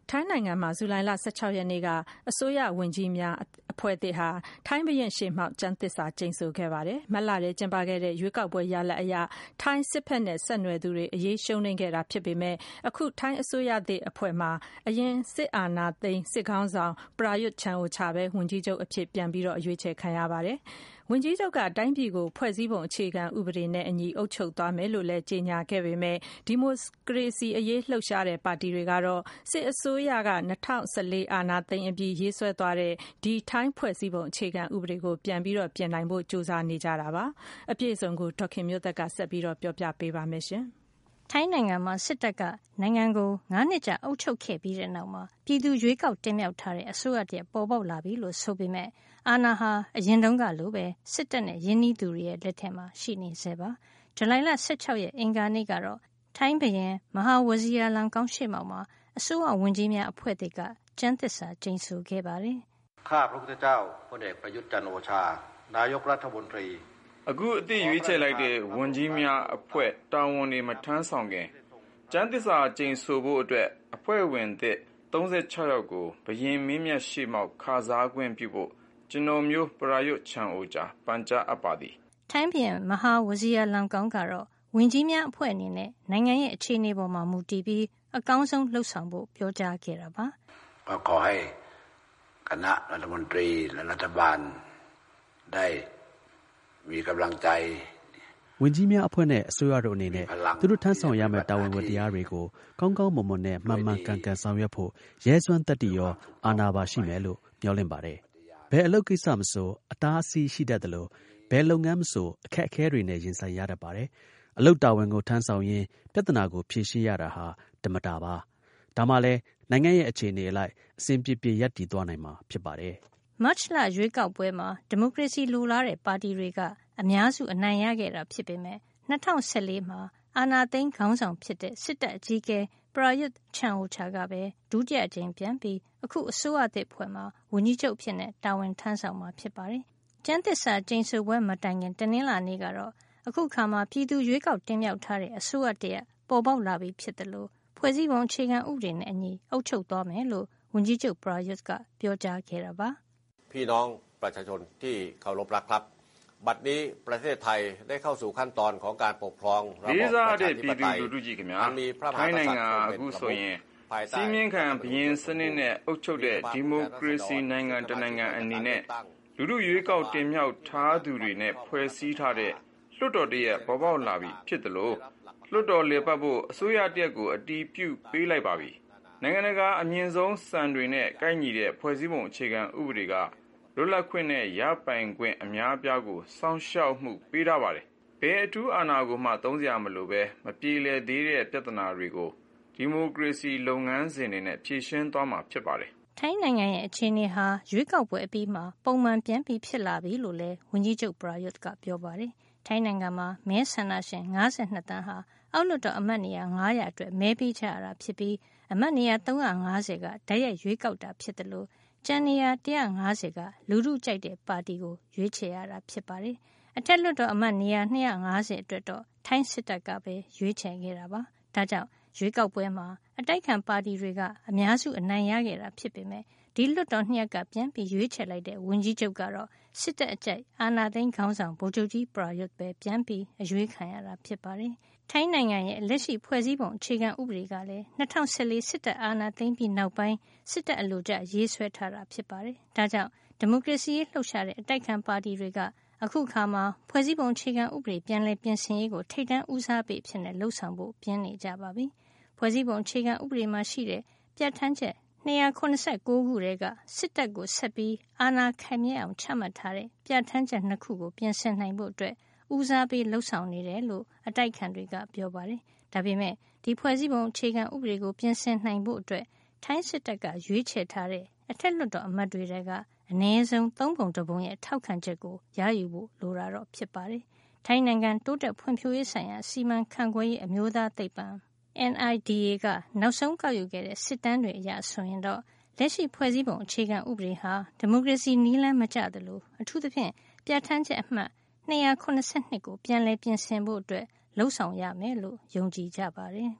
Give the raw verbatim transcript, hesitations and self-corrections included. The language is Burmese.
ထိုင်းနိုင်ငံမှာဇူလိုင်လ十၆ရက်နေ့ကအစိုးရဝန်ကြီးများအဖွဲ့သစ်ဟာထိုင်းဘုရင်ရှေ့မှောက်ကျမ်းသစ္စာကျိန်ဆိုခဲ့ပါတယ်။မတ်လထဲကျင်းပခဲ့တဲ့ရွေးကောက်ပွဲရလဒ်အရထိုင်းစစ်ဘက်နဲ့ဆက်နွယ်သူတွေအရေးရှုံးနိမ့်ခဲ့တာဖြစ်ပေမဲ့အခုထိုင်းအစိုးရသစ်အဖွဲ့မှာအရင်စစ်အာဏာသိမ်းစစ်ခေါင်းဆောင်ပရာရွတ်ချန်အိုချာပဲဝန်ကြီးချုပ်အဖြစ်ပြန်ပြီးအရွေးချယ်ခံရပါတယ်။ဝန်ကြီးချုပ်ကတိုင်းပြည်ကိုဖွဲ့စည်းပုံအခြေခံဥပဒေနဲ့အညီအုပ်ချုပ်သွားမယ်လို့လည်းကြေညာခဲ့ပေမဲ့ဒီမိုကရေစီအရေးလှုပ်ရှားတဲ့ပါတီတွေကတော့စစ်အစိုးရက၂၀၁၄အာဏာသိမ်းအပြီးရေးဆွဲသွားတဲ့ဒီထိုင်းဖွဲ့စည်းပုံအခြေခံဥပဒေကိုပြန်ပြီးတော့ပြင်နိုင်ဖို့ကြိုးစားနေကြတာပါ။အပြည့်အစုံကိုဒေါက်ခင်မျိုးသက်ကဆက်ပြီးတော့ပြောပြပေးပါမယ်ရှင်။ထိုင်းနိုင်ငံမှာစစ်တပ်ကနိုင်ငံကိုငါးနှစ်ကြာအုပ်ချုပ်ခဲ့ပြီးတဲ့နောက်မှာပြည်သူရွေးကောက်တင်မြှောက်ထားတဲ့အစိုးရတည်းပေါ်ပေါက်လာပြီလို့ဆိုပေမဲ့အာဏာဟာအရင်တုန်းကလိုပဲစစ်တပ်နဲ့ရင်းနှီးသူတွေရဲ့လက်ထက်မှာရှိနေဆဲပါ။ဇူလိုင်လ十၆ရက်အင်္ဂါနေ့ကတော့ထိုင်းဘုရင်မဟာဝဇီရာလန်ကောင်းရှေ့မှောက်မှာအစိုးရဝန်ကြီးများအဖွဲ့သစ်ကကျမ်းသစ္စာကျိန်ဆိုခဲ့ပါတယ်။ข้าพระพุทธเจ้าพลเอกประยุทธ์จันทร์โอชานายกรัฐมนตรีအခုအသစ်ရွေးချယ်လိုက်တဲ့ဝန်ကြီးများအဖွဲ့တာဝန်တွေမထမ်းဆောင်ခင်ကျမ်းသစ္စာကျိန်ဆိုဖို့အတွက်အဖွဲ့ဝင်သစ်၃၆ယောက်ကိုဘုရင်မင်းမြတ်ရှေ့မှောက်ခါစားခွင့်ပြုဖို့ကျွန်တော်မျိုးပရာရွတ်ချန်အိုချာပန်ကြားအပ်ပါသည်ထိုင်းပြည်မဟာဝဇီရာလန်ကောင်းကတော့ဝန်ကြီးများအဖွဲ့အနေနဲ့နိုင်ငံရဲ့အခြေအနေပေါ်မှာမူတည်ပြီးအကောင်းဆုံးလှုပ်ဆောင်ဖို့ပြောကြားခဲ့တာပါขอให้คณะรัฐมนตรีและรัฐบาลได้มีกำลังใจဝန်ကြီးများအဖွဲ့နဲ့အစိုးရတို့အနေနဲ့သူတို့ထမ်းဆောင်ရမယ့်တာဝန်ဝတ္တရားတွေကိုကောင်းကောင်းမွန်မွန်နဲ့မှန်မှန်ကန်ကန်ဆောင်ရွက်ဖို့ရဲစွမ်းတတ်တည်ရောအာဏာပါရှိမယ်လို့မျှော်လင့်ပါတယ်။ဘယ်အလုပ်ကိစ္စမဆိုအတားအဆီးရှိတတ်တယ်လို့ဘယ်လုပ်ငန်းမဆိုအခက်အခဲတွေနဲ့ရင်ဆိုင်ရတတ်ပါတယ်။အလုပ်တာဝန်ကိုထမ်းဆောင်ရင်းပြဿနာကိုဖြေရှင်းရတာဟာဓမ္မတာပါ။ဒါမှလည်းနိုင်ငံရဲ့အခြေအနေအလိုက်အစဉ်ပြေပြေရပ်တည်သွားနိုင်မှာဖြစ်ပါတယ်။မတ်လရွေးကောက်ပွဲမှာဒီမိုကရေစီလိုလားတဲ့ပါတီတွေကအများစုအနိုင်ရခဲ့တာဖြစ်ပေမဲ့၂၀၁၄မှာအာဏာသိမ်းခေါင်းဆောင်ဖြစ်တဲ့စစ်တပ်အကြီးအကဲပရာရွတ်ချန်အိုချာကပဲဒုတိယအကြိမ်ပြန်ပြီးအခုအစိုးရသစ်ဖွဲ့မှာဝန်ကြီးချုပ်ဖြစ်တဲ့တာဝန်ထမ်းဆောင်မှာဖြစ်ပါတယ်။ကျမ်းသစ္စာကျိန်ဆိုပွဲမတိုင်ခင်တနင်္လာနေ့ကတော့အခုခါမှာပြည်သူရွေးကောက်တင်မြှောက်ထားတဲ့အစိုးရတည်းပေါ်ပေါက်လာပြီဖြစ်တယ်လို့ဖွဲ့စည်းပုံအခြေခံဥပဒေနဲ့အညီအုပ်ချုပ်သွားမယ်လို့ဝန်ကြီးချုပ်ပရာရွတ်ကပြောကြားခဲ့တာပါ။พี่น้องประชาชนที่เคารพรักครับบัดนี้ประเทศไทยได้เข้าสู่ขั้นตอนของการปกครองระบอบประชาธิปไตยมีพระมหากษัตริย์เป็นประมุขစီမင်းခံဘုရင်စနစ်နဲ့အုပ်ချုပ်တဲ့ဒီမိုကရေစီနိုင်ငံတနိုင်ငံအနေနဲ့လူလူရွေးကောက်တင်မြှောက်ထားသူတွေနဲ့ဖွဲ့စည်းထားတဲ့လွှတ်တော်တရက်ပေါ်ပေါက်လာပြီဖြစ်တယ်လို့လွှတ်တော်လေပတ်ဖို့အစိုးရတရက်ကိုအတီးပြုတ်ပေးလိုက်ပါပြီနိုင်ငံတကာအမြင့်ဆုံးစံတွေနဲ့ကိုက်ညီတဲ့ဖွဲ့စည်းပုံအခြေခံဥပဒေကလွတ်လပ်ခွင့်နဲ့ရပိုင်ခွင့်အများအပြားကိုစောင့်ရှောက်မှုပေးထားပါတယ်ဘယ်အထူးအာဏာကိုမှသုံးစရာမလိုပဲမပြေလည်သေးတဲ့ပြဿနာတွေကိုဒီမိုကရေစီလုပ်ငန်းစဉ်တွေနဲ့ဖြည့်ရှင်းသွားမှာဖြစ်ပါတယ်။ထိုင်းနိုင်ငံရဲ့အခြေအနေဟာရွေးကောက်ပွဲအပြီးမှာပုံမှန်ပြန်ပြီးဖြစ်လာပြီလို့လည်းဝန်ကြီးချုပ်ပရာရွတ်ကပြောပါတယ်။ထိုင်းနိုင်ငံမှာမဲဆန္ဒရှင်၅၂တန်းဟာအောက်လွှတ်တော်အမတ်နေရာ၅၀၀အတွက်မဲပေးကြရတာဖြစ်ပြီးအမတ်နေရာ၃၅၀ကတိုက်ရိုက်ရွေးကောက်တာဖြစ်တယ်လို့ကျန်နေရာ၁၅၀ကလူထုကြိုက်တဲ့ပါတီကိုရွေးချယ်ရတာဖြစ်ပါတယ်။အထက်လွှတ်တော်အမတ်နေရာ၂၅၀အတွက်တော့ထိုင်းစစ်တပ်ကပဲရွေးချယ်ခဲ့တာပါ။ဒါကြောင့်ရွေးကောက်ပွဲမှာအတိုက်ခံပါတီတွေကအများစုအနိုင်ရခဲ့တာဖြစ်ပေမဲ့ဒီလွှတ်တော်နှစ်ရပ်ကပြန်ပြီးရွေးချယ်လိုက်တဲ့ဝန်ကြီးချုပ်ကတော့စစ်တပ်အကြိုက်အာဏာသိမ်းခေါင်းဆောင်ဗိုလ်ချုပ်ကြီးပရာရွတ်ပဲပြန်ပြီးအရွေးခံရတာဖြစ်ပါတယ်။ထိုင်းနိုင်ငံရဲ့လက်ရှိဖွဲ့စည်းပုံအခြေခံဥပဒေကလည်း၂၀၁၄စစ်တပ်အာဏာသိမ်းပြီးနောက်ပိုင်းစစ်တပ်အလိုကျရေးဆွဲထားတာဖြစ်ပါတယ်။ဒါကြောင့်ဒီမိုကရေစီရေးလှုပ်ရှားတဲ့အတိုက်ခံပါတီတွေကအခုခါမှာဖွဲ့စည်းပုံအခြေခံဥပဒေပြန်လည်ပြင်ဆင်ရေးကိုထိပ်တန်းဦးစားပေးဖြစ်နေလှုပ်ဆောင်ဖို့ပြင်းနေကြပါပြီ။ဖွဲ့စည်းပုံအခြေခံဥပဒေမှာရှိတဲ့ပြဋ္ဌာန်းချက်၂၇၉ခုထဲကစစ်တပ်ကိုဆက်ပြီးအာဏာခိုင်မြဲအောင်ချမှတ်ထားတဲ့ပြဋ္ဌာန်းချက်နှစ်ခုကိုပြင်ဆင်နိုင်ဖို့အတွက်ဦးစားပေးလှုပ်ဆောင်နေတယ်လို့အတိုက်ခံတွေကပြောပါတယ်။ဒါပေမဲ့ဒီဖွဲ့စည်းပုံအခြေခံဥပဒေကိုပြင်ဆင်နိုင်ဖို့အတွက်ထိုင်းစစ်တပ်ကရွေးချယ်ထားတဲ့အထက်လွှတ်တော်အမတ်တွေကအနည်းဆုံးသုံးပုံတစ်ပုံရဲ့ထောက်ခံချက်ကိုရယူဖို့လိုတာတော့ဖြစ်ပါတယ်။ထိုင်းနိုင်ငံတိုးတက်ဖွံ့ဖြိုးရေးဆိုင်ရာစီမံခန့်ခွဲရေးအမျိုးသားသိပ္ပံN I D A ကနောက်ဆုံးကောက်ယူခဲ့တဲ့စစ်တမ်းတွေအရဆိုရင်တော့လက်ရှိဖွဲ့စည်းပုံအခြေခံဥပဒေဟာဒီမိုကရေစီနည်းလမ်းမကျသလိုအထူးသဖြင့်ပြဋ္ဌာန်းချက်အမှတ်၂၇၂ကိုပြန်လည်ပြင်ဆင်ဖို့အတွက်လှုံ့ဆော်ရမယ်လို့ယုံကြည်ကြပါတယ်။